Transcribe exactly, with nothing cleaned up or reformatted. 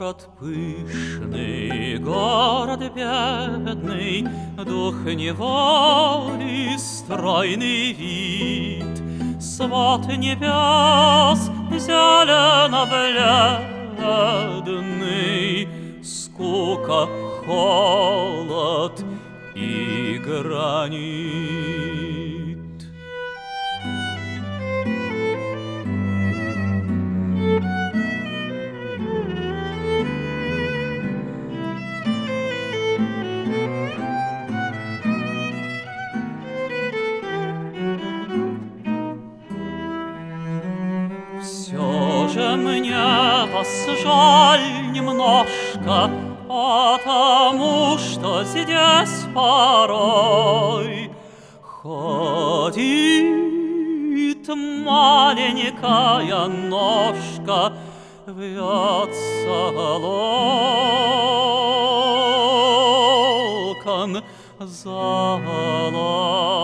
Город пышный, город бедный, дух неволи, стройный вид, свод небес зелено-бледный, скука, холод и гранит. Все же мне вас жаль немножко, потому что здесь порой ходит маленькая ножка, вьется локон золотой.